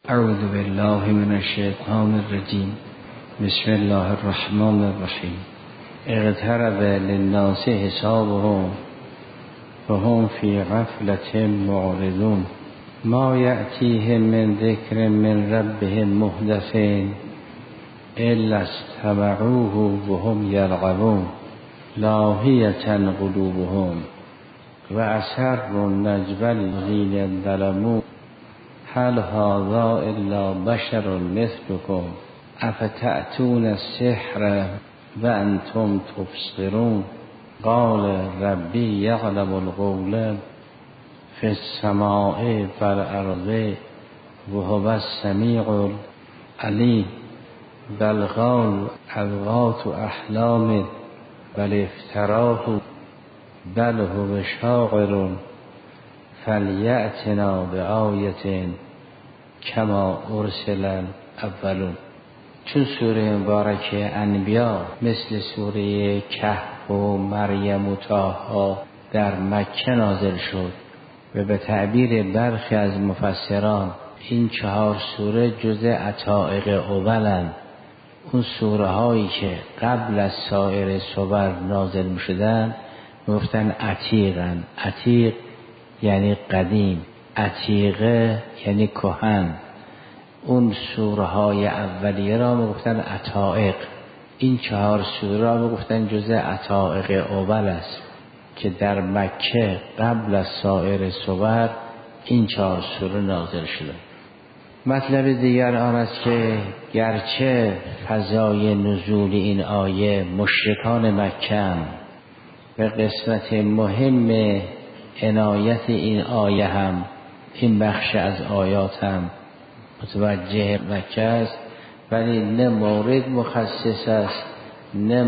اعوذ بالله من الشیطان الرجیم. بسم الله الرحمن الرحیم. اقترب للناس حسابهم وهم فی غفلة معرضون. ما یأتیهم من ذکر من ربهم محدث الا استمعوه وهم یلعبون لاهیة قلوبهم و اسروا النجوى الذین ظلموا هل هذا الا بشر مثلكم افتأتون السحر وانتم تبصرون قال ربی یعلم القول فی السماء والارض وهو السمیع العلیم بل قال اضغاث احلام بل افتراه بل هو شاعر فلیأتنا بآیة کما ارسل الاولون. چون سوره مبارکه انبیا مثل سوره کهف و مریم و طه در مکه نازل شد و به تعبیر برخی از مفسران این 4 سوره جزء عتائق اولند. اون سوره هایی که قبل از سایر سور نازل می شدن گفتن عتیقن. عتیق یعنی قدیم، عتیقه یعنی کهن. اون سوره های اولیه را میگفتن عتائق. این 4 سوره را میگفتن جزء عتائق اول است که در مکه قبل از سایر سور این 4 سوره نازل شده. مطلب دیگر آن است که گرچه فضای نزول این آیه مشرکان مکه به قسمت مهم عنایت این آیه هم این بخش از آیات هم متوجه مکه است، ولی نه مورد مخصص است نه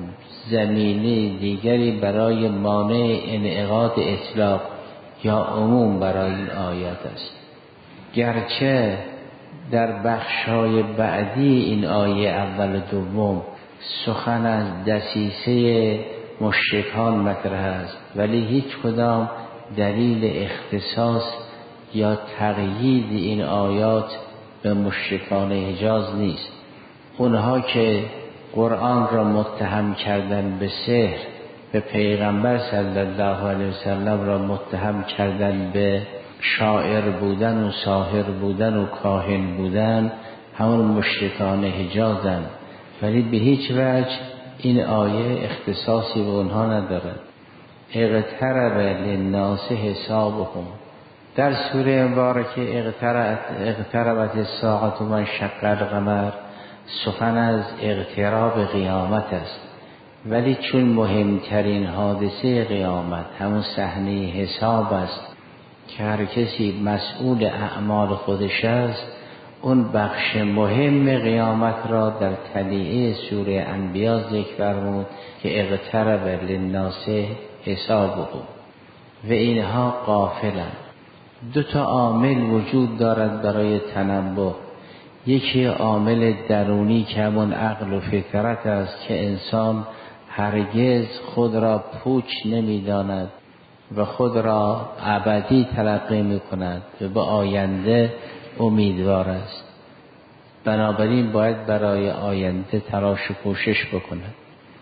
زمینه دیگری برای مانع انعقاد اطلاق یا عموم برای این آیات است. گرچه در بخش‌های بعدی این آیه اول و دوم سخن از دسیسه مشرکان مطرح است، ولی هیچ کدام دلیل اختصاص یا تقیید این آیات به مشرکان حجاز نیست. اونها که قرآن را متهم کردن به سحر، به پیغمبر صلی الله علیه وسلم را متهم کردن به شاعر بودن و ساحر بودن و کاهن بودن، همون مشرکان حجازند، ولی به هیچ وجه این آیه اختصاصی به اونها ندارد. اقترب للناس حسابهم. در سوره مبارکه اقتربت الساعة و انشق القمر سخن از اقتراب قیامت است، ولی چون مهمترین حادثه قیامت همون صحنه حساب است که هر کسی مسئول اعمال خودش است، اون بخش مهم قیامت را در تلیعه سوره انبیا ذکر فرمود که اقترب للناس حسابهم و اینها غافلند. 2 عامل وجود دارد برای تنبه. یکی عامل درونی که همون عقل و فطرت است که انسان هرگز خود را پوچ نمی‌داند و خود را ابدی تلقی می‌کند و به آینده امیدوار است، بنابراین باید برای آینده تلاش و کوشش بکند.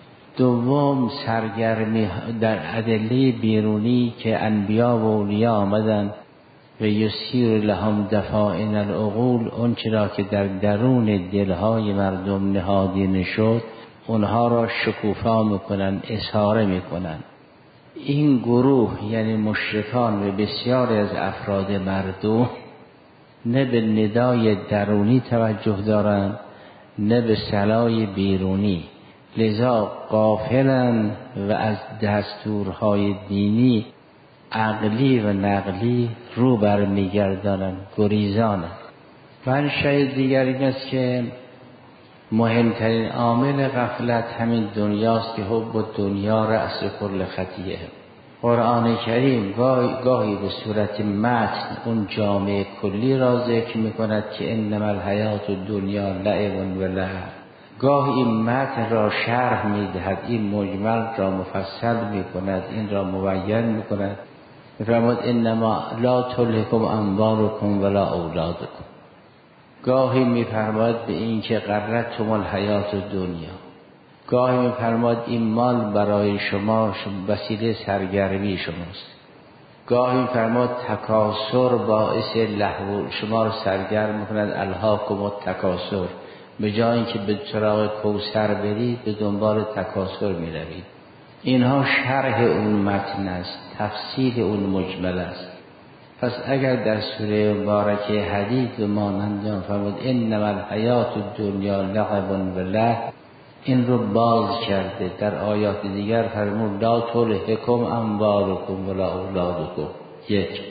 دوم سرگرمی در ادله بیرونی که انبیا و اولیا آمدن و یسیر لهم دفائن العقول، اون چرا که در درون دلهای مردم نهادینه شد اونها را شکوفا میکنن، اظهاره میکنن. این گروه یعنی مشرکان و بسیاری از افراد مردم نه به ندای درونی توجه دارند نه به صلای بیرونی، لذا غافلند و از دستورهای دینی عقلی و نقلی رو برمیگردانند، گریزانند. منشأ دیگر این است که مهمترین عامل غفلت همین دنیاست که حب دنیا رأس کل خطیه. قرآن کریم گاهی به صورت متن اون جامعه کلی را ذکر می‌کند که انما الحیات الدنیا لعب و لهو. گاهی این متن را شرح می‌دهد، این مجمل را مفصل می‌کند، این را مبین می‌کند. می‌فرماید انما لا تلهکم اموالکم ولا اولادکم. گاهی میفرماد به این که غرتهم الحیات الدنیا، گاهی میفرماد این مال برای شما وسیله سرگرمی شماست، گاهی میفرماد تکاسر باعث لهو شما رو سرگرم میکند، الهاکم التکاسر، به جای اینکه به سراغ کوثر برید به دنبال تکاسر میروید. اینها شرح اون متن است، تفسیر اون مجمل است. پس اگر در سوره مبارکه حدید و مانند آن فرمود انما الحیات الدنیا لعب و لهو، این رو باز کرده. در آیات دیگر فرمود لا تلهکم اموالکم ولا اولادکم، یک،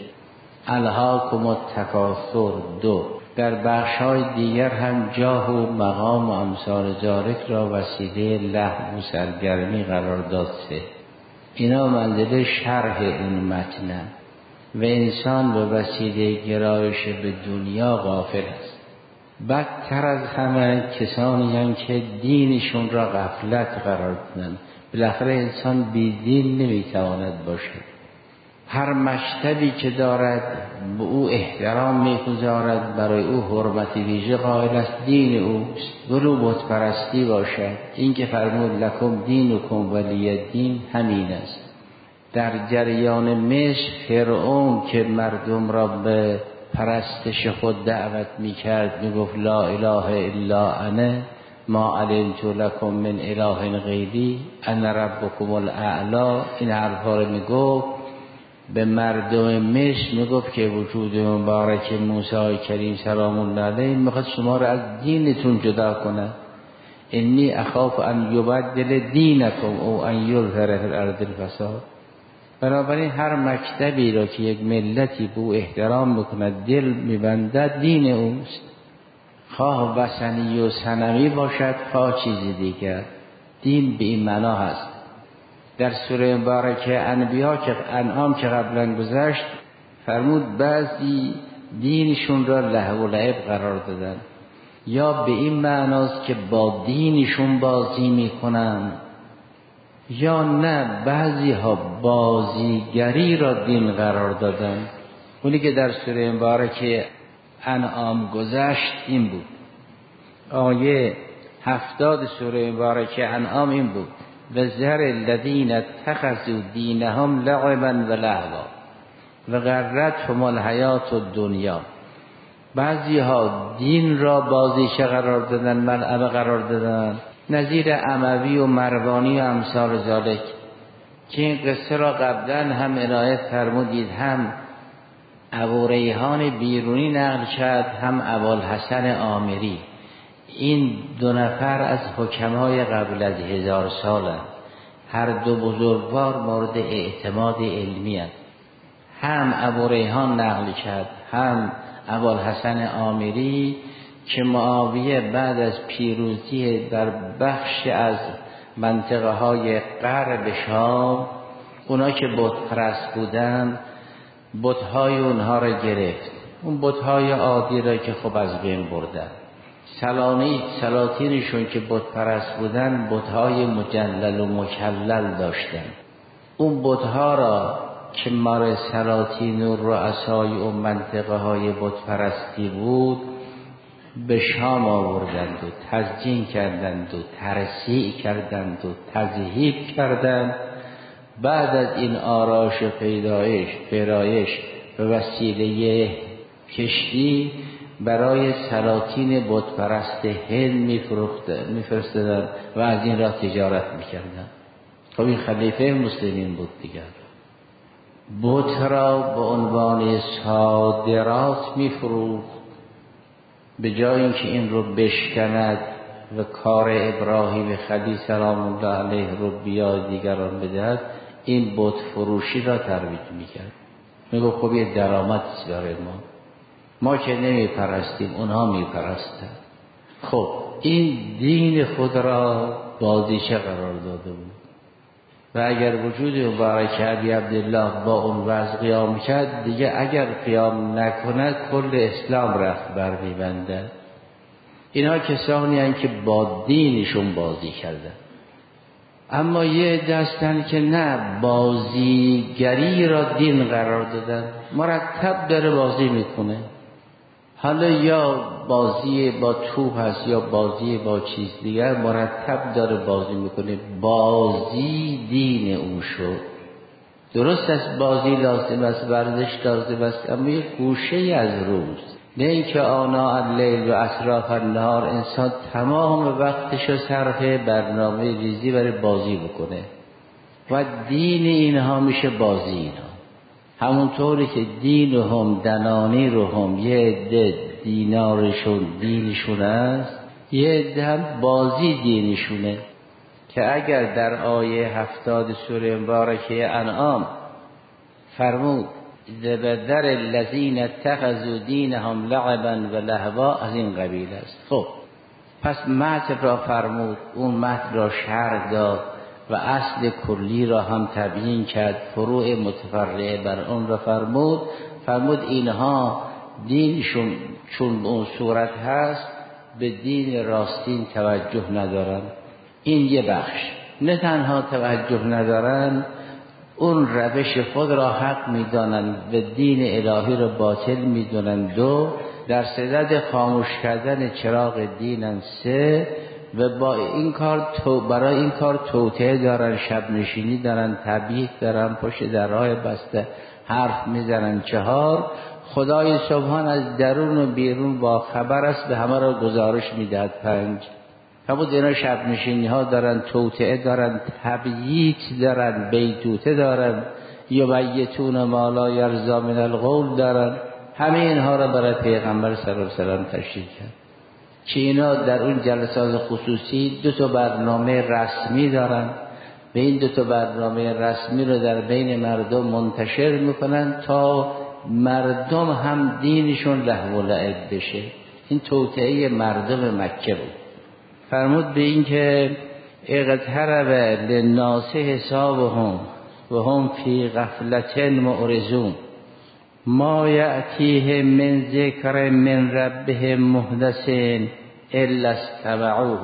الهاکم التکاثر، دو، در بخش‌های دیگر هم جاه و مقام و امثال ذالک را وسیله لهو و سرگرمی قرار داد، سه. اینا منزل شرح این متن و انسان به وسیله گرایش به دنیا غافل است. بدتر از همه کسانی هم که دینشون را غفلت قرار دادن. بالاخره انسان بی دین نمیتواند باشد. هر مکتبی که دارد به او احترام میگذارد، برای او حرمت ویژه قائل است، دین اوست، ولو بت پرستی باشد. این که فرمود لکم دینکم ولی دین همین است. در جریان مصر فرعون که مردم را به پرستش خود دعوت میکرد، میگفت لا اله الا انا ما علمت لکم من اله غیری انا ربکم الاعلی، این حرفا رو میگفت به مردم مصر، میگفت که وجود مبارک موسی کریم سلام الله علیه میخواد شما را از دینتون جدا کنه. انی اخاف ان یبدل دینکم او ان یظهر فی الارض الفساد. بنابراین هر مکتبی را که یک ملتی به او احترام میکند، دل میبندد، دین اوست، خواه وثنی و صنمی باشد خواه چیزی دیگر. دین به این معنا هست. در سوره مبارکه انعام که قبلا گذشت فرمود بعضی دینشون را لهو و لعب قرار دادن، یا به این معناست که با دینشون بازی میکنن، یا نه بعضی ها بازیگری را دین قرار دادن. اونی که در سوره مبارکه انعام گذشت این بود. آیه 70 سوره مبارکه انعام این بود و ذر الذین اتخذوا دینهم لعبا و لهوا و غرتهم الحیات الدنیا. بعضی ها دین را بازیچه قرار دادن، ملعبه قرار دادن، نظیر اموی و مروانی و امثال ذالک، که این قصه را قبلا هم عنایت فرمودید، هم ابوریحان بیرونی نقل کرد، هم ابوالحسن آمری. این دو نفر از حکمای قبل از 1000 سالند. هر دو بزرگوار مورد اعتماد علمی هستند. هم ابوریحان نقل کرد، هم ابوالحسن آمری، که معاویه بعد از پیروزی در بخش از منطقه های غرب شام، اونا که بت پرست بودن، بت‌های اونها را گرفت. اون بت‌های عادی را که خب از بین بردن. سلاطینشون که بت پرست بودن، بت‌های مجلل و مکلل داشتن. اون بت‌ها را که مار سلاطین و رؤسای اون منطقه های بت پرستی بود به شام آوردند و تزیین کردند و ترصیع کردند و تذهیب کردند. بعد از این آرایش و پیرایش به وسیله کشتی برای سلاطین بت پرست هند میفرستادند و از این را تجارت میکردند. خب این خلیفه مسلمین بود دیگر. بت را به عنوان صادرات میفروخت، به جای اینکه این رو بشکند و کار ابراهیم خلیل سلام الله علیه رو بیا دیگران بدهد، این بت فروشی را ترویج میکرد. میگو خب یه درآمد برای ما که نمیپرستیم اونها میپرستن. خب این دین خود را بازیچه قرار داده بود و اگر وجود مبارک ابی عبدالله با اون وضع قیام کرد، دیگه اگر قیام نکند کل اسلام رفت بر میبنده. اینا کسانی هستند که با دینشون بازی کردن. اما یه دستن که نه، بازیگری را دین قرار دادن، مرتب داره بازی میکنه. حالا یا بازی با توپ هست یا بازی با چیز دیگر، مرتب داره بازی میکنه. بازی دین او شد. درست است بازی لازم است، ورزش لازم است، اما یک گوشه از روز، نه اینکه آناء اللیل و اطراف النهار انسان تمام وقتشو صرف برنامه ریزی برای بازی بکنه. و دین اینها میشه بازی اینها. همونطوری که دینهم دنانیرهم، یه عده دینارشون دینشون است، یه عده هم بازی دینشونه. که اگر در آیه 70 سوره مبارکه انعام فرمود ذبذر الذین اتخذوا دینهم لعبا و لهوا، از این قبیل است. خب پس متن را فرمود، اون متن را شرح داد و اصل کلی را هم تبیین کرد، فروع متفرعه بر اون را فرمود اینها دینشون چون به اون صورت هست به دین راستین توجه ندارن. این یه بخش. نه تنها توجه ندارن، اون روش خود را حق میدانن و دین الهی را باطل میدونن. دو، در صدد خاموش کردن چراغ دینن. سه، و با این کار برای این کار توطئه دارن، شب نشینی دارن، تبییت دارن، پشت درهای بسته حرف میزنن. چهار، خدای سبحان از درون و بیرون با خبر است، به همه را گزارش میدهد. پنج، همون اینا شب نشینی ها دارن، توطئه دارن، تبییت دارن، بیتوته دارن، یبیتون ما لا یرضی من القول دارن. همه اینها را برای پیغمبر صلی الله علیه و سلم تشریح کرد که اینا در اون جلسات خصوصی 2 برنامه رسمی دارن و این 2 برنامه رسمی رو در بین مردم منتشر میکنن تا مردم هم دینشون لهو و لعب بشه. این توطئه مردم مکه بود. فرمود به این که اقترب للناس حسابهم و هم فی غفلت معرضون ما یأتیهم من ذکر من ربهم محدث الا استمعوه.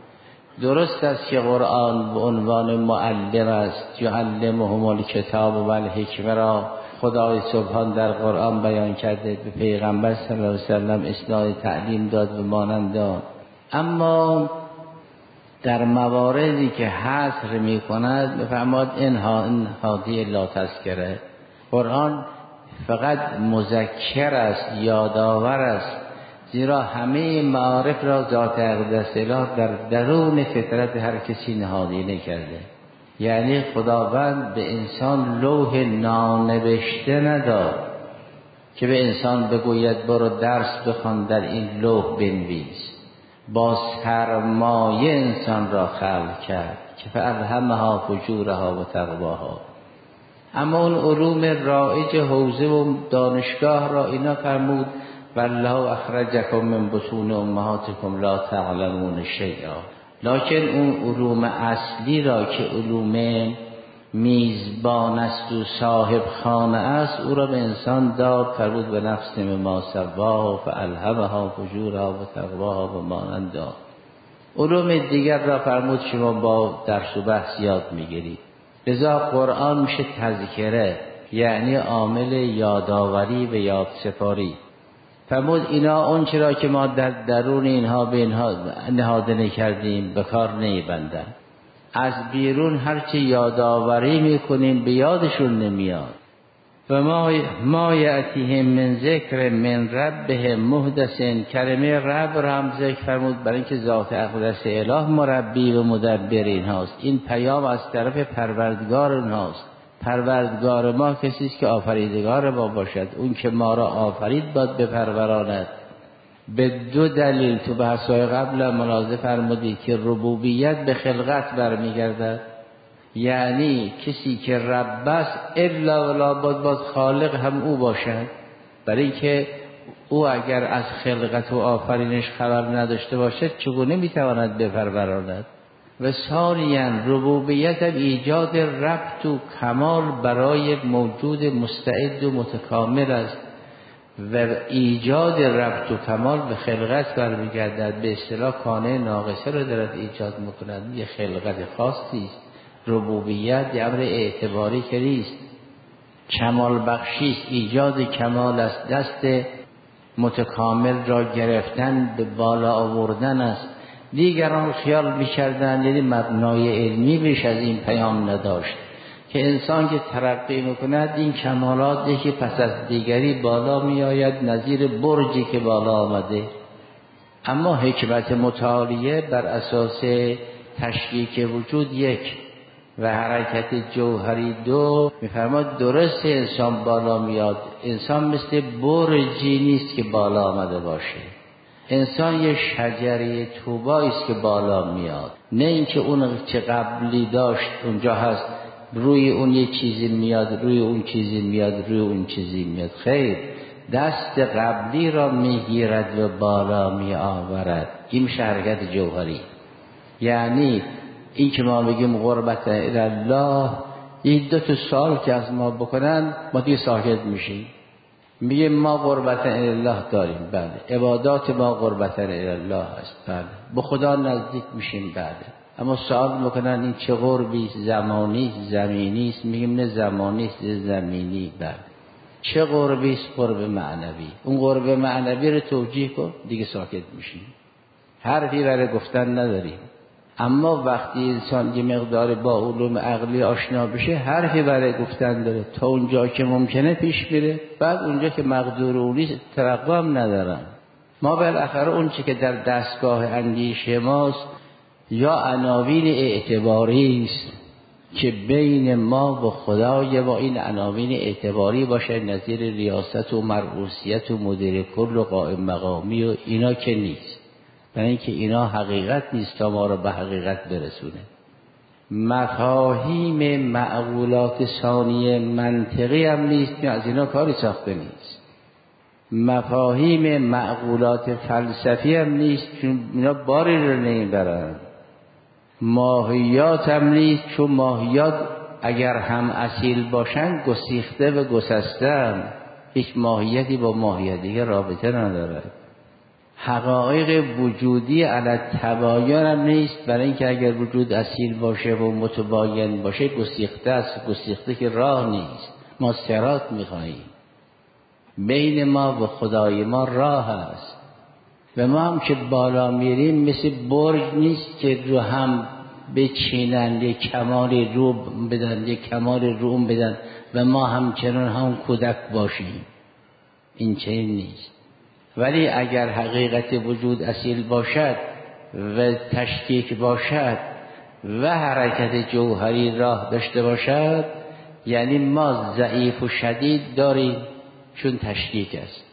درست است که قرآن به عنوان معلم است، یعلمهم الکتاب و الحکمه را خدای سبحان در قرآن بیان کرده، به پیغمبر صلی الله علیه و سلم اصلاح تعلیم داد و مانند داد. اما در مواردی که حصر می کند بفرماد این هادی لا تذکره. قرآن فقط مذکر است، یادآور است، زیرا همه معارف را ذات اقدس اله در درون فطرت هر کسی نهادینه کرده. یعنی خداوند به انسان لوح نانوشته نداد که به انسان بگوید برو درس بخوان در این لوح بنویس. با سرمایه انسان را خلق کرد که فالهمها فجورها و تقواها. اما اون علوم رایج حوزه و دانشگاه را اینا فرمود والله اخرجکم من بطون امهاتکم لا تعلمون شیئا. لکن اون علوم اصلی را که علوم میزبان است و صاحب خانه است، او را به انسان داد، فرمود به نفس ما سوا فالهمها فجورها و تقواها و مانند داد. علوم دیگر را فرمود شما با درس و بحث یاد میگیرید. لذا قرآن میشه تذکره، یعنی عامل یادآوری و یادسپاری. فرمود اینا اون چرا که ما در درون اینها به اینها نهاده کردیم به کار نمیبندن. از بیرون هرچی یادآوری میکنیم به یادشون نمیاد. و ما یأتیهم من ذکر من ربهم محدث. کلمه رب را هم ذکر فرمود برای اینکه ذات اقدس اله مربی و مدبر اینهاست. این پیام از طرف پروردگار اینهاست. پروردگار ما کسی است که آفریدگار ما باشد. اون که ما را آفرید باید بپروراند. به 2 دلیل تو بحث‌های قبل ملاحظه فرمودید که ربوبیت به خلقت برمیگردد، یعنی کسی که رب است الا ولا باید خالق هم او باشد، برای اینکه او اگر از خلقت و آفرینش خبر نداشته باشد چگونه میتواند بپروراند. و ثانیاً ربوبیت ایجاد ربط و کمال برای موجود مستعد و متکامل است و ایجاد ربط و کمال به خلقت برمیگردد. به اصطلاح کانه ناقصه رو دارد ایجاد میکند، یه خلقت خاصی است. ربوبیت یه امر اعتباری که نیست، کمال بخشی است، ایجاد کمال است، دست متکامل را گرفتن به بالا آوردن است. دیگران خیال می‌کردند یعنی مبنای علمی بیش از این پیام نداشت که انسان که ترقی می‌کند این کمالاتی که پس از دیگری بالا می‌آید نظیر برجی که بالا آمده. اما حکمت متعالیه بر اساس تشکیک وجود یک و حرکت جوهری دو می‌فرماد درست انسان بالا میاد. انسان مثل برجی نیست که بالا آمده باشه. انسان یه شجره طوبایی است که بالا میاد، نه اینکه اون چه قبلی داشت اونجا هست، روی اون یه چیزی میاد، روی اون چیزی میاد، روی اون چیزی میاد. خیر، دست قبلی را میگیرد و بالا میآورد. این میشه حرکت جوهری. یعنی این که ما بگیم قربت الله، این دو تا سوال که از ما بکنن ما دیگه ساکت میشیم. میگیم ما قربت الله داریم، بله. عبادات ما قربت الله است، بله. به خدا نزدیک میشیم، بله. اما سوال میکنن این چه قربی است؟ زمانی است، زمینی است؟ میگیم نه زمانی است، زمینی، بله. چه قربی است؟ قرب معنوی. اون قرب معنوی رو توجیه کن، دیگه ساکت میشیم. حرفی برای گفتن نداریم. اما وقتی انسان یه مقدار با علوم عقلی آشنا بشه حرفی برای گفتن داره، تا اونجا که ممکنه پیش میره، بعد اونجا که مقدور اونی ترقی هم ندارن. ما بالاخره اون چی که در دستگاه اندیشه ماست یا عناوین اعتباری است که بین ما و خدای با این عناوین اعتباری باشه، نظیر ریاست و مرئوسیت و مدیر کل و قائم مقامی و اینا که نیست. برای اینکه اینا حقیقت نیست تا ما رو به حقیقت برسونه. مفاهیم معقولات ثانیه منطقی هم نیست که از اینا کاری ساخته نیست. مفاهیم معقولات فلسفی هم نیست چون اینا باری رو نمیبرن. ماهیات هم نیست چون ماهیات اگر هم اصیل باشن گسیخته و گسسته، هیچ ماهیتی با ماهیت دیگه رابطه نداره. حقایق وجودی علی تباین هم نیست، برای اینکه اگر وجود اصیل باشه و متباین باشه گسیخته است. گسیخته که راه نیست. ما صراط میخواییم، بین ما و خدای ما راه است و ما هم که بالا میریم مثل برج نیست که رو هم بچینن، یک کمال رو بدن، یک کمال روم بدن و ما همچنان هم کودک باشیم. این چنین نیست. ولی اگر حقیقت وجود اصیل باشد و تشکیک باشد و حرکت جوهری راه داشته باشد، یعنی ما ضعیف و شدید داریم چون تشکیک است.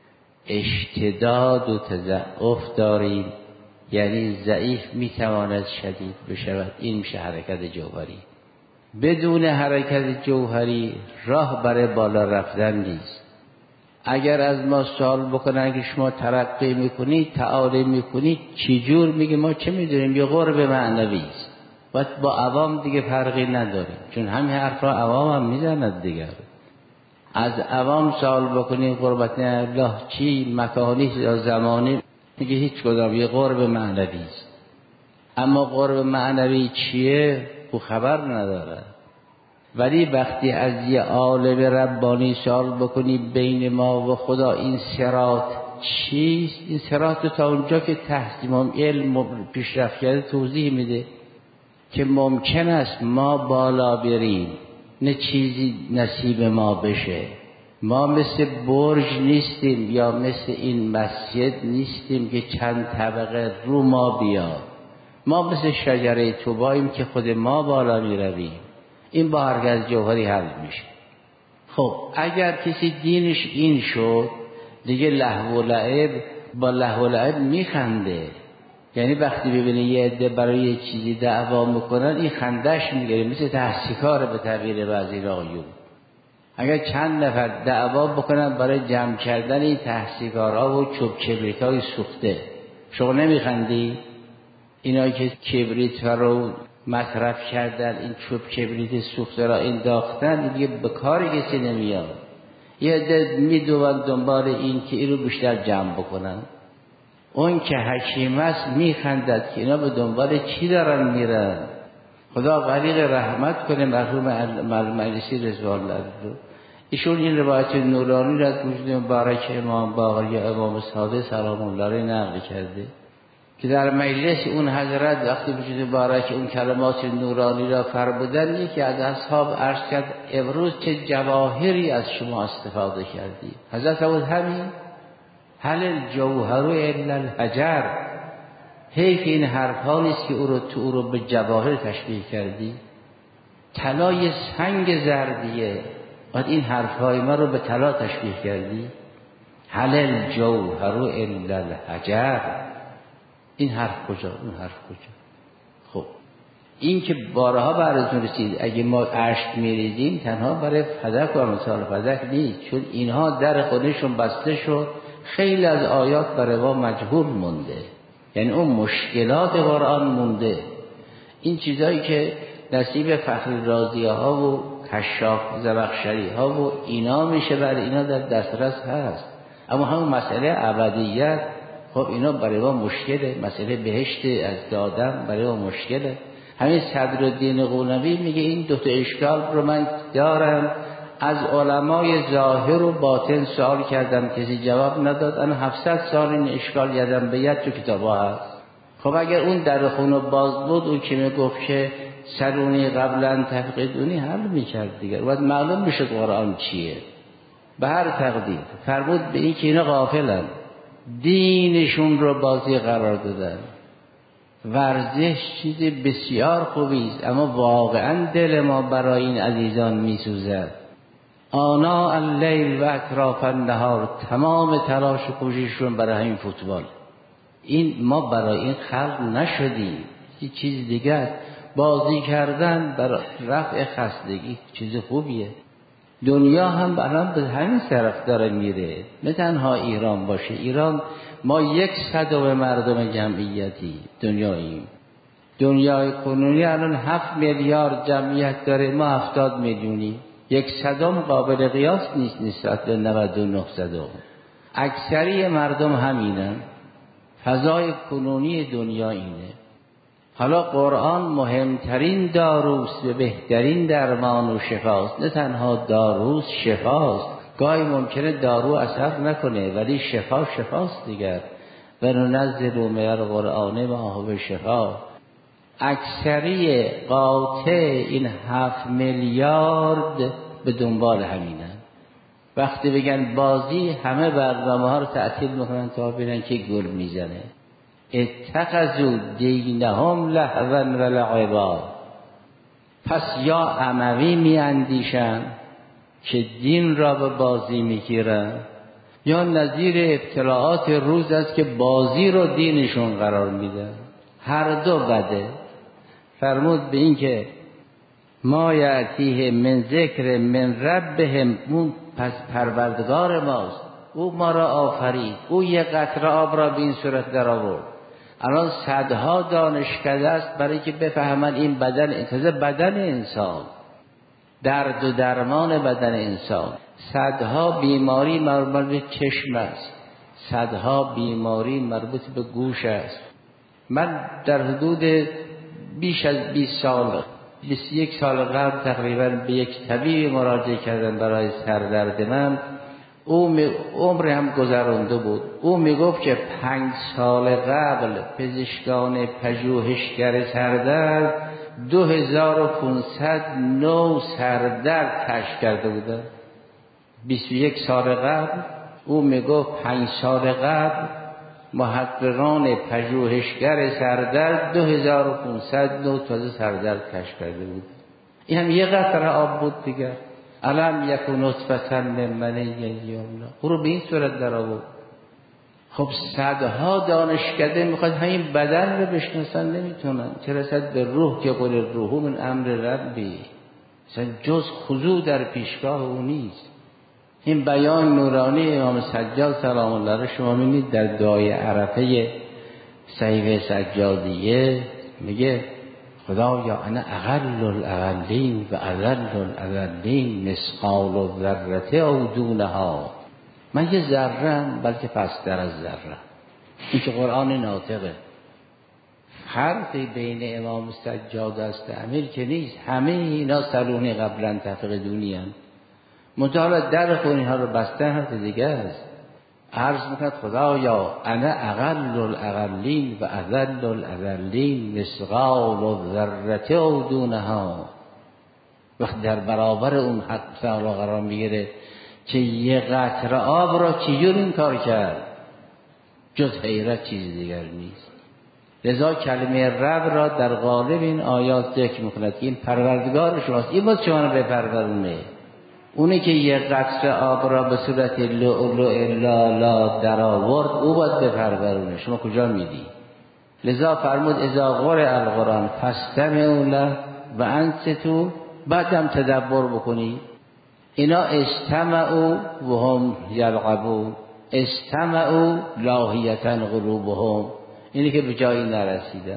اشتداد و تضعف داریم، یعنی ضعیف میتواند شدید بشود. این میشه حرکت جوهری. بدون حرکت جوهری راه برای بالا رفتن نیست. اگر از ما سوال بکنن که شما ترقی میکنید، تعالی میکنید، چی جور؟ میگه ما چه میدونیم، یه قرب معنوی است. و با عوام دیگه فرقی نداریم، چون همین حرفا عوام هم میزنند دیگر. از عوام سوال بکنید قربت الله چی، مکانی یا زمانی، میگه هیچ کدام، یه قرب معنوی است. اما قرب معنوی چیه او خبر نداره. ولی وقتی از یه عالم ربانی سوال بکنی بین ما و خدا این صراط چیست، این صراط تا اونجا که تحصیل علم پیشرفت کرده توضیح میده که ممکن است ما بالا بریم نه چیزی نصیب ما بشه. ما مثل برج نیستیم یا مثل این مسجد نیستیم که چند طبقه رو ما بیاد. ما مثل شجره طوباییم که خود ما بالا میرویم. این با حرکت جوهری حل میشه. خب اگر کسی دینش این شد دیگه لهو و لعب، با لهو و لعب میخنده. یعنی وقتی ببینه یه عده برای یه چیزی دعوا میکنن این خندش میگیره، مثل تحصیکار به تعبیر بعضی آقایون. اگر چند نفر دعوا بکنن برای جمع کردن این تحصیکارها و چوب کبریتای سوخته، شما نمیخندی؟ اینایی که کبریت رو مصرف کردن، این چوب کبریت سوخته را انداختن، دیگه به کاری کسی نمیاد. یه عده میدوون دنبال این که این رو بیشتر جمع بکنن. اون که حکیم است میخندد که اینا به دنبال چی دارن میرن. خدا غریق رحمت کنه مرحوم مجلسی رضوان الله رو. ایشون این روایت نورانی را از وجود مبارک امام باقر یا امام صادق سلام الله علیه نقل کرده که در مجلس اون حضرت وقتی وجود مبارک اون کلمات نورانی را فرمودند، یکی از اصحاب عرض کرد امروز چه جواهری از شما استفاده کردی؟ حضرت فرمود همین، هل الجوهر الا الحجر، حیف این حرفا نیست که او رو به جواهر تشبیه کردی. طلای سنگ زردیه، بعد این حرفهای ما رو به طلا تشبیه کردی. هل الجوهر الا الحجر، این حرف کجا اون حرف کجا؟ خب این که بارها براتون رسید اگه ما اشک میریزیم تنها برای فدک و امثال فدک نیست، چون اینها در خودشون بسته شد، خیلی از آیات برای ما مجهول مونده، یعنی اون مشکلات قرآن مونده. این چیزایی که نصیب فخر رازیه ها و کشاف زبخشری ها و اینا میشه، برای اینا در دسترس هست، اما همون مسئله ابدیت خب اینا برای ما مشکله. مسئله بهشت از دادن برای ما مشکله. همین صدرالدین قونوی میگه این دوتا اشکال رو من دارم، از علمای ظاهر و باطن سوال کردم کسی جواب نداد، انا 700 سال این اشکال یادم بیاد تو کتابا هست. خب اگر اون در خونه باز بود اون که میگفت که سرونی قبلا تفقیدونی حل میکرد دیگر، باید معلوم میشد قرآن چیه. به هر تقدیر فرمود به این که اینا غافلن، دینشون رو بازی قرار دادن. ورزش چیز بسیار خوبی است، اما واقعا دل ما برای این عزیزان میسوزد. آنا اللیل و اطراف النهار، تمام تلاش و کوشششون برای همین فوتبال. این ما برای این خلق نشدیم، یه چیز دیگه. بازی کردن برای رفع خستگی چیز خوبیه. دنیا هم الان به همین طرف داره میره، نه تنها ایران باشه. ایران ما 1/100 مردم جمعیتی دنیاییم. دنیای کنونی الان 7 میلیارد جمعیت داره، ما 70 میلیونی. 1/100 قابل قیاس نیست نسبت به 99 اکثری مردم همینن. فضای کنونی دنیا اینه. حالا قرآن مهمترین داروست و بهترین درمان و شفاست. نه تنها داروست، شفاست. گاهی ممکنه دارو اثر نکنه ولی شفاست دیگر. و ننزل من القرآن ما هو شفا. اکثری قاطع این 7 میلیارد به دنبال همینن. وقتی بگن بازی همه برنامه ها رو تعطیل میکنن تا ببینن که گل میزنه. اتخذوا دینهم لهوا و لعبا. پس یا اموی میاندیشن که دین را به بازی میگیرن، یا نظیر ابتلاعات روز است که بازی رو دینشون قرار میدن. هر دو بده. فرمود به این که ما یأتیه من ذکر من ربهم، اون پس پروردگار ماست، او ما را آفرید، او یک قطره آب را به این صورت در آورد. الان صدها دانشکده است برای که بفهمن این بدن انسان، درد و درمان بدن انسان. صدها بیماری مربوط به چشم است، صدها بیماری مربوط به گوش است. من در حدود بیش از 20 سال 21 سال قبل تقریبا به یک طبیب مراجعه کردم برای سردرد من. او عمر هم گذرانده بود. او میگفت که 5 سال قبل پزشکان پژوهشگر سردرد 2500 نوع سردرد کشف کرده بودند. 21 سال قبل او میگفت 5 سال قبل محققان پژوهشگر سردرد 2500 نوع تازه سردرد کشف کرده بود. این هم یه قطره آب بود دیگر. علم یکون نطفة من منی یمنا، او رو به این صورت در آورد. خب صدها دانشکده میخواد همین بدن رو بشناسن، نمیتونن، چه رسد به روح که قل الروح من امر ربی. مثلا جز خضوع در پیشگاه او نیست. این بیان نورانی امام سجاد سلام الله علیه شما میبینید در دعای عرفه صحیفه سجادیه میگه خدایا انا اقل الاقلین و اذل الاذلین مثقال الذره او دونها. من یه ذره‌ام بلکه پستر از ذره. این که قرآن ناطقه. فرقی بین امام سجاد است امیر که نیست. همه اینا سرونی قبلا تفقیدونی هستند. مطالعه در خون اینها رو بستن حرف دیگه است. عرض میکرد خدایا انا اقل الاقلین و اذل الاذلین مثقال الذره او دونها. وقت در برابر اون حق تعالی قرار میگیره که یه قطره آب را چجور این کار کرد، جز حیرت چیز دیگر نیست. لذا کلمه رب را در غالب این آیات ذکر میکند که این پروردگار شماست، این باید شما رو بپرورونه. اونی که یه قطره آب را به صورت لؤلؤ لالا در آورد او باید بپرورونه، شما کجا میدی؟ لذا فرمود اذا قرئ القرآن فاستمعوا له و انصتوا، بعدم تدبر بکنی. اینا استمعوا و هم یلعبون، استمعوا لاهیتا قلوبهم، اینی که به جایی نرسیدن.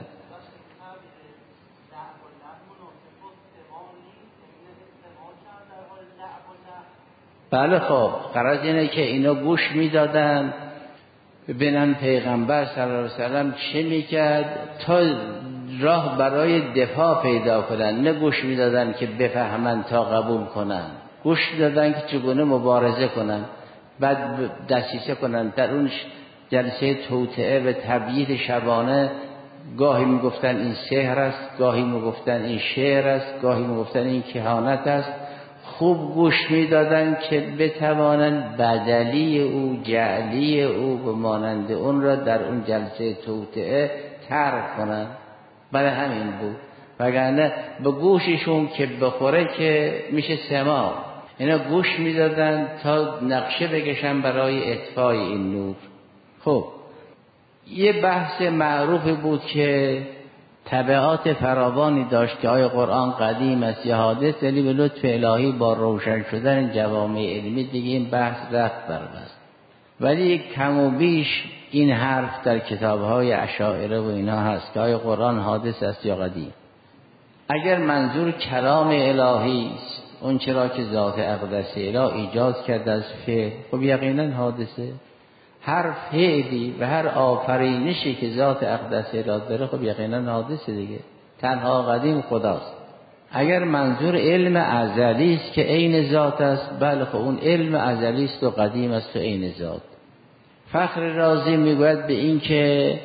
بله خب قرار اینه که اینا گوش میدادن ببینن پیغمبر صلی الله علیه وسلم چه میکرد تا راه برای دفاع پیدا کنن، نه گوش میدادن که بفهمن تا قبول کنن، گوش میدادن که چگونه مبارزه کنن، بعد دسیسه کنن. در اون جلسه توطئه و تبیید شبانه گاهی میگفتن این سحر است، گاهی میگفتن این شعر است، گاهی میگفتن این کهانت است. خوب گوش میدادن که بتوانند بدلی او، جعلی او و مانند اون را در اون جلسه توطئه ترک کنند. برای همین بود، وگرنه به گوششون که بخوره که میشه سما. اینا گوش میدادن تا نقشه بکشن برای اطفای این نور. خب یه بحث معروف بود که تبعات فراوانی داشت که آیا قرآن قدیم است یا حادث، ولی به لطف الهی با روشن شدن جوامع علمی دیگه این بحث رفت بربست. ولی کم و بیش این حرف در کتاب‌های اشاعره و اینا هست که آیا قرآن حادث است یا قدیم. اگر منظور کلام الهی است، اون چرا که ذات اقدس اله ایجاد کرده از فعل، خب یقینا حادثه. هر فعلی و هر آفرینشی که ذات اقدس اله داره خب یقینا حادثه دیگه. تنها قدیم خداست. اگر منظور علم ازلی است که عین ذات است، بله خب اون علم ازلی است و قدیم است و عین ذات. فخر رازی میگوید به این که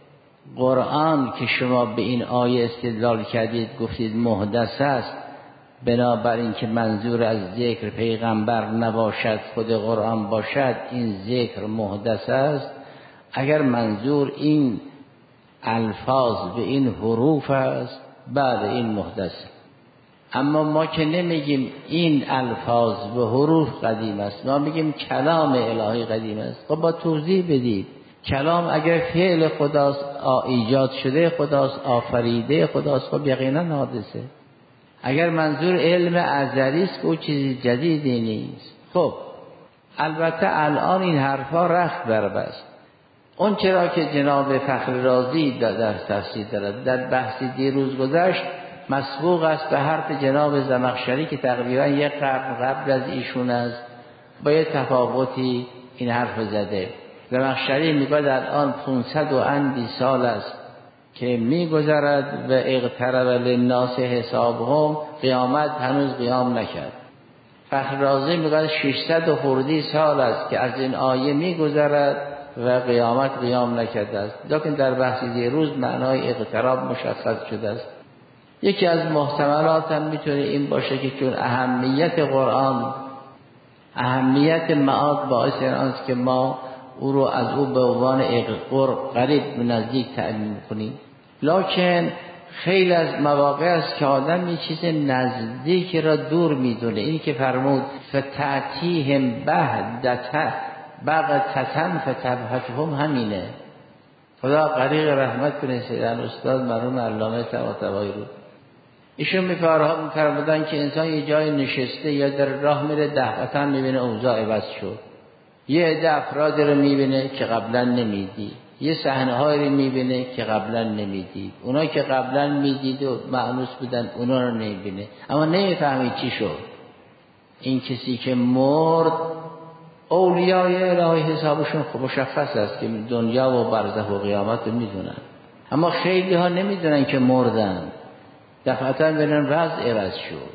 قرآن که شما به این آیه استدلال کردید گفتید محدث است، بنابراین که منظور از ذکر پیغمبر نباشد خود قرآن باشد، این ذکر محدث است. اگر منظور این الفاظ به این حروف است، بله این محدث. اما ما که نمیگیم این الفاظ به حروف قدیم است، ما میگیم کلام الهی قدیم است. خب با توضیح بدید کلام اگر فعل خداست، ایجاد شده خداست، آفریده خداست، خب یقینا حادثه. اگر منظور علم ازلی است که او چیزی جدیدی نیست. خب البته الان این حرفا رخت بربست. اون چرا که جناب فخر رازی در تفسیر دارد، در بحثی دیروز گذشت مسبوق است به حرف جناب زمخشری که تقریبا یک قرن قبل از ایشون است، با یه تفاوتی این حرف زده. زمخشری میگوید الان 500 و اندی سال است که میگذرد و اقترب للناس حسابهم، قیامت هنوز قیام نکرد. فخر رازی میگوید 600 و خردی سال است که از این آیه میگذرد و قیامت قیام نکرده است. لیکن در بحث دیروز معنای اقتراب مشخص شده است. یکی از محتملات هم میتونه این باشه که چون اهمیت قرآن، اهمیت معاد باعث این است که ما او رو از او به عنوان قریب نزدیک تعلیم کنیم. لکن خیلی از مواقع است که آدم یه چیز نزدیک را دور میدونه. این که فرمود فتأتیهم بغتة فتبهتهم، همینه. خدا غریق رحمت کنه سیدن استاد مرحوم علامه طباطبایی رو. ایشون میفرمودن که انسان یه جای نشسته یا در راه میره، دفعتاً میبینه اوضاع عوض شد. یه عده افراد رو میبینه که قبلا نمیدید، یه صحنه هایی رو میبینه که قبلا نمیدید. اونا که قبلا میدید و مأنوس بودن اونا رو نمیبینه، اما نمیفهمید چی شد. این کسی که مرد، اولیای الهی حسابشون خب مشخص است که دنیا و برزخ و قیامت رو میدونن، اما خیلی ها نمیدونن که مردن. دفعتا ببینن وضع عوض شد.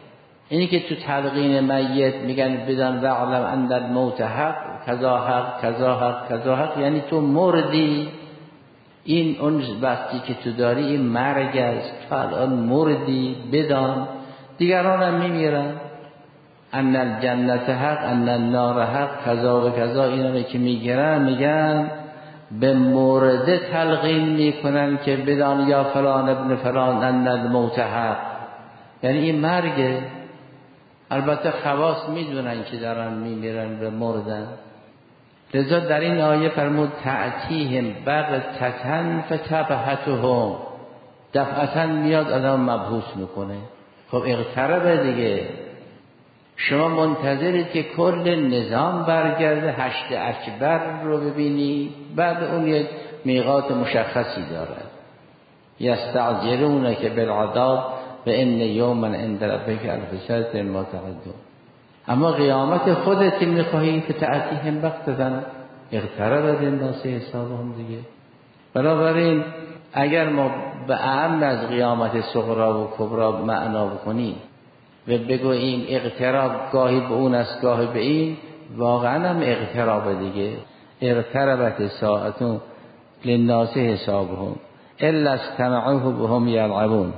اینی که تو تلقین میت میگن بدان وعلم ان الموت حق، کذا حق کذا حق کذا حق، یعنی تو مردی، این اون وقتی که تو داری این مرگ است، تو الان مردی، بدان دیگران هم میمیرن. ان الجنت حق ان النار حق کذا و کذا، اینا که میگن به مورد تلقین میکنن که بدان یا فلان ابن فلان ان الموت حق، یعنی این مرگه. البته خواص میدونن که دارن میمیرن و مردن. لذا در این آیه فرمود تأتیهم بغتة فتبهتهم، دفعتا میاد آدم مبهوت میکنه. خب اقتربه دیگه، شما منتظرید که کل نظام برگرده، حشد اکبر رو ببینی، بعد اون یک میقات مشخصی داره. یستعجلونک بالعذاب و ان یوما عند ربک الف سنة مما تعدون. اما قیامت خودت میخواهی که تأتیهم بغتة، اقترب للناس حسابهم دیگه. بنابراین اگر ما به اعم از قیامت صغرا و کبرا معنا بکنیم و بگوییم اقتراب گاهی به اون است گاهی به این، واقعا هم اقتراب دیگه. اقتربت ساعتون للناس حسابهم الا استمعوه بهم یلعبون.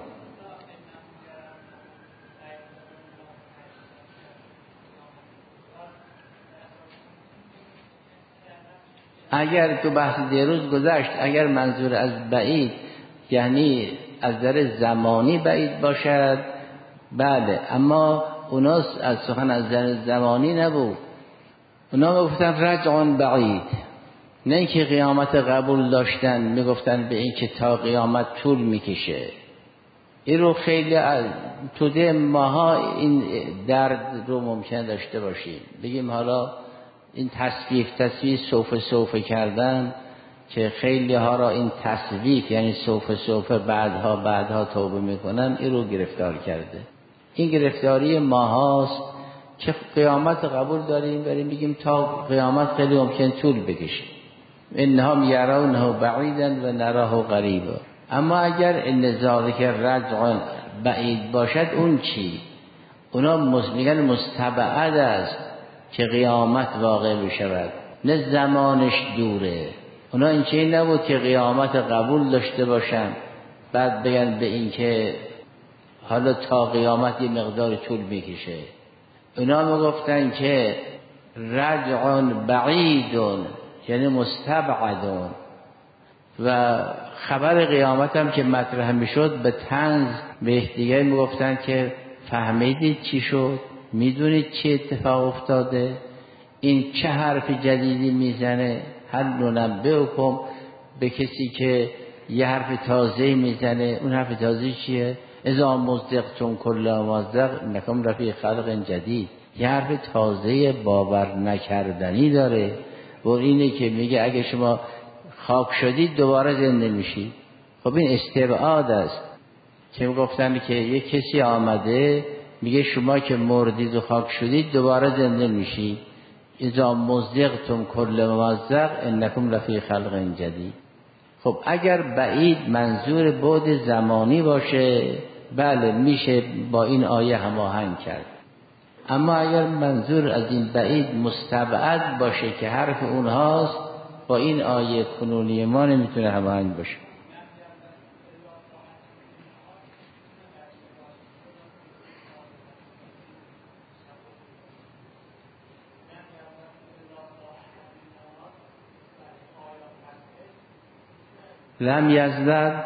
اگر تو بحث دیروز گذشت، اگر منظور از بعید یعنی از نظر زمانی بعید باشد بله، اما اونا از سخن از نظر زمانی نبود، اونا گفتن رجع بعید، نه اینکه قیامت قبول داشتن، میگفتن به این که تا قیامت طول میکشه. این رو خیلی تو ده ماها این درد رو ممکن داشته باشیم، بگیم حالا این تصویف سوفه کردن که خیلی ها را این تصویف یعنی سوفه بعدها توبه میکنن، این رو گرفتار کرده. این گرفتاری ماهاست که قیامت قبول داریم بگیم تا قیامت خیلی ممکن طول بکشه. انهم یرونه بعیدا و نراه قریبا. اما اگر این ذالک رجع بعید باشد اون چی؟ اونا میگن مستبعد است که قیامت واقع بشود، نه زمانش دوره. اونا این چیزی نبود که قیامت قبول داشته باشن بعد بگن به این که حالا تا قیامت یه مقدار طول میکشه. اونا میگفتن که رجع بعیدون یعنی مستبعدون. و خبر قیامت هم که مطرح میشد به طنز به یکدیگر میگفتن که فهمیدید چی شد؟ میدونید چه اتفاق افتاده؟ این چه حرف جدیدی میزنه؟ هل ننبئکم، به کسی که یه حرف تازه میزنه، اون حرف تازه چیه؟ اذا مزدقتم کل مزدق انکم لفی خلق جدید. یه حرف تازه باور نکردنی داره و اینه که میگه اگه شما خاک شدید دوباره زنده میشید. خب این استبعاد است که گفتن که یه کسی آمده میگه شما که مردید و خاک شدید دوباره زنده میشید. اذا مزدقتم کل ممزق انکم لفی خلق جدید. خب اگر بعید منظور بعد زمانی باشه بله میشه با این آیه هماهنگ کرد. اما اگر منظور از این بعید مستبعد باشه که حرف اونهاست، با این آیه کنونی ما نمیتونه هماهنگ باشه. لم یزدد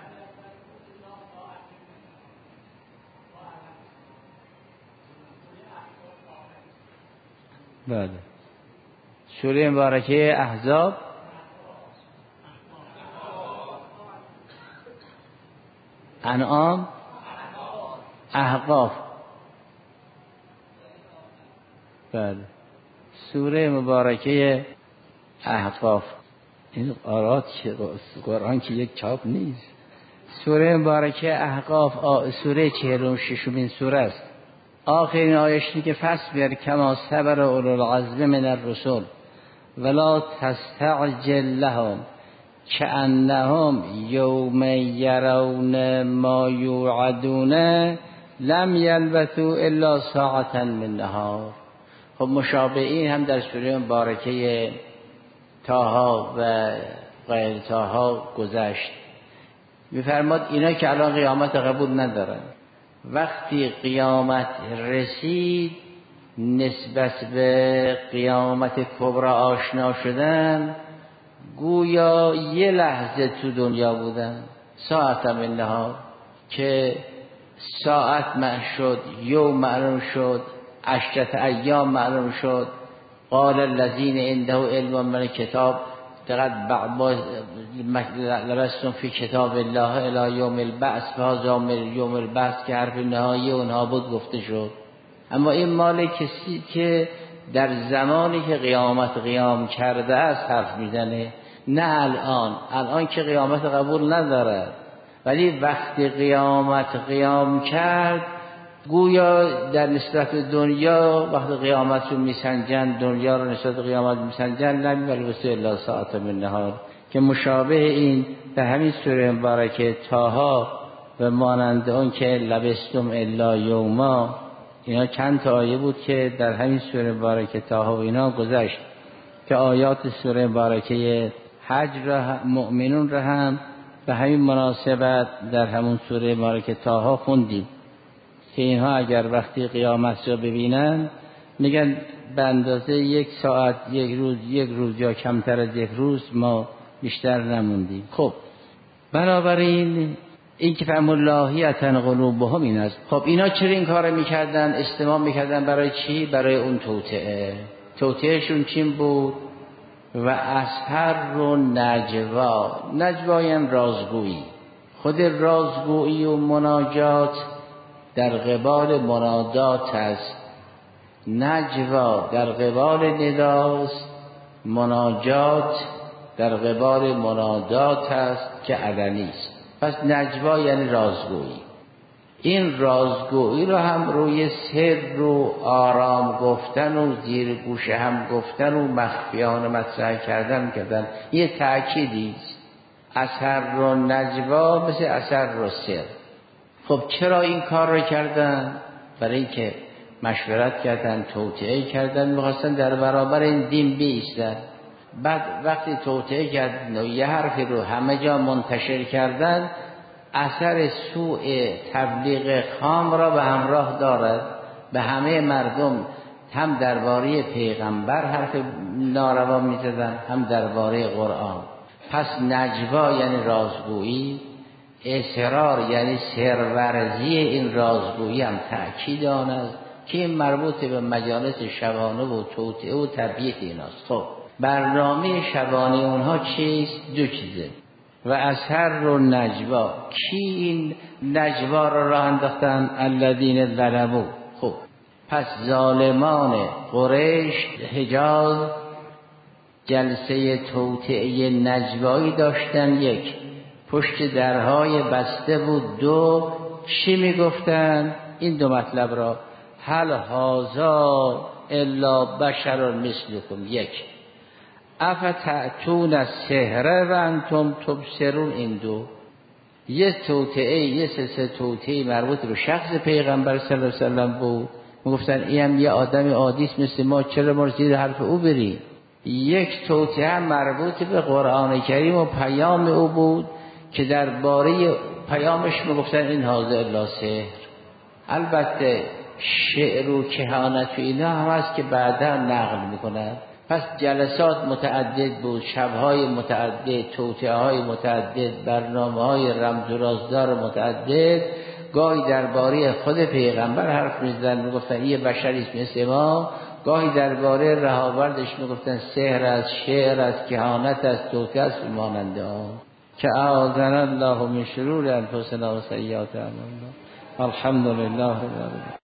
بله. سوره مبارکه احزاب انعام احقاف بله. سوره مبارکه احقاف، این آرات قرآن که یک چاپ نیست. سوره مبارکه احقاف سوره 46مین سوره است. آخرین آیه‌ای که فصبر کما صبر اولو العزم من الرسل ولا تستعجل لهم کأنهم یوم یرون ما یوعدون لم یلبثوا الا ساعة من نهار. خب مشابه این هم در سوره مبارکه طه و غیر طه گذشت. میفرماد اینا که الان قیامت قبول ندارن، وقتی قیامت رسید نسبت به قیامت کبری آشنا شدن، گویا یه لحظه تو دنیا بودن، ساعت من نهار، که ساعت معلوم شد، یوم معلوم شد، 10 ایام معلوم شد. قال الذین عنده علم من کتاب فقط لبستم فی کتاب الله الی یوم البعث فهذا یوم البعث که حرف نهایی اونها بود گفته شد. اما این مال کسی که در زمانی که قیامت قیام کرده است حرف میزنه، نه الان که قیامت قبول نداره، ولی وقتی قیامت قیام کرد گویا در نسبت دنیا وقتی قیامت رو میسنجن، دنیا رو نسبت قیامت میسنجن، لم یلبثوا الا ساعة من نهار، که مشابه این در همین سوره مبارکه طه و مانند اون که لبستم الا یوما، اینا چند تا آیه بود که در همین سوره مبارکه طه و اینا گذشت که آیات سوره مبارکه حج را مؤمنون را هم به همین مناسبت در همون سوره مبارکه طه خوندیم که اینها اگر وقتی قیامت را ببینن میگن به اندازه 1 ساعت، 1 روز یا کمتر از 1 روز ما بیشتر نموندیم. خب بنابراین این که فهم اللهیت قلوبهم این است. خب اینا چرا این کار میکردن؟ استماع میکردن برای چی؟ برای اون توطئهشون چین بود؟ و اسحر و نجوا یعنی رازگویی. خود رازگویی و مناجات در قبال منادات است، نجوا در قبال نداست، مناجات در قبال منادات است که علنی است. پس نجوا یعنی رازگویی. این رازگویی رو هم روی سر و آرام گفتن و زیر گوش هم گفتن و مخفیانه مطرح کردن یه تأکیدی است. اسحر و نجوا مثل اسحر و سر. خب چرا این کار رو کردن؟ برای اینکه مشورت کردن، توطئه کردن، می‌خواستن در برابر این دین بایستن. بعد وقتی توطئه کردن و یه حرفی رو همه جا منتشر کردن، اثر سوء تبلیغ خام را به همراه دارد. به همه مردم هم درباره پیغمبر حرف ناروا می‌زدن، هم درباره قرآن. پس نجوا یعنی رازگویی، اسرار یعنی سرورزی. این رازگویی هم تأکید آن است که این مربوط به مجالس شبانه و توطئه و تبییت ایناست. خب برنامه شبانه اونها چیست؟ 2 چیزه. و اسحر و نجوا. کی این نجوا را راه انداختن؟ الذین ظلموا. خب پس ظالمان قریش حجاز جلسه توطئه نجوایی داشتن. 1 پشت درهای بسته بود. 2 چی میگفتن؟ این 2 مطلب را هل هذا الا بشر مثلکم. 1 افتأتون السحر و انتم تبصرون. این 2 یه توطئه، یه سلسله توطئه مربوط به شخص پیغمبر صلی الله علیه و سلم بود. میگفتن این هم یه آدم عادی است مثل ما، چرا ما زیر حرف او بریم؟ 1 توطئه مربوط به قرآن کریم و پیام او بود که درباره پیامش میگفتن این هذا الا سحر. البته شعر و کهانت و اینا هم هست که بعدا نقل میکنن. پس جلسات متعدد بود، شبهای متعدد، توطئه‌های متعدد، برنامه‌های رمز و رازدار متعدد. گاهی درباره خود پیغمبر حرف می‌زدن، میگفتن یه بشری است مثل ما. گاهی درباره رهاوردش میگفتن سحر است، شعر است، کهانت است، توطئه است و ماننده آن. که اعاذنا الله من شرور انفسنا و سیئات اعمالنا. الحمدلله رب العالمین.